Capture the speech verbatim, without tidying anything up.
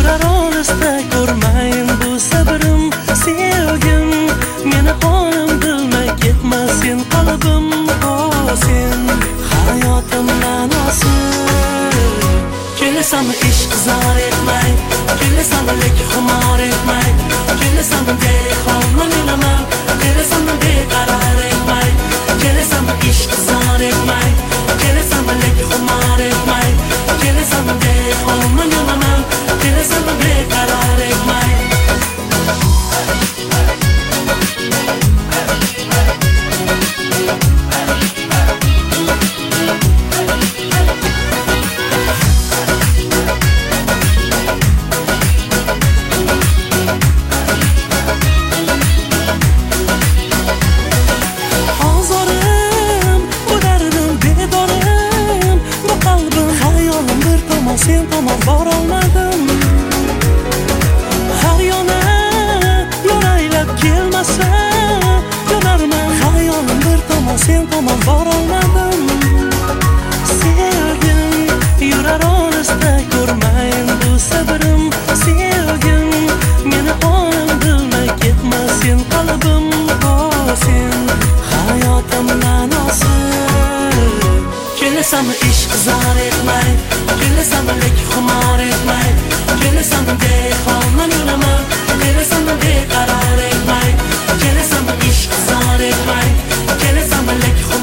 yurar olisda ko'rmayin bu sabrim sevgim meni qonim bilmay ketmasin qalbim o sen hayotim ma'nosi kelasanmi ishq zor etmay kelasanmi lek xumor etmay kelasanmi dehqonman yo'laman kelasanmi beqaror etmay kelasanmi ishq zor etmay kelasanmi lek xumor etmay kelasanmi dehqonman yo'laman kelasanmi beqaror etmay sen tomon borolmadim har yona yo'l aylab kelmasa yonarman hayolim bir tomon sen tomon borolmadim sevgim yurar olisda ko'rmayin bu sabrim sevgim meni qonim bilmay ketmasin qalbim o sen hayotim ma'nosi kelasanmi ishq zor etmay kelasanmi lek xumor etmay kelasanmi dehqonman yo'laman kelasanmi beqaror etmay kelasanmi ishq zor etmay kelasanmi lek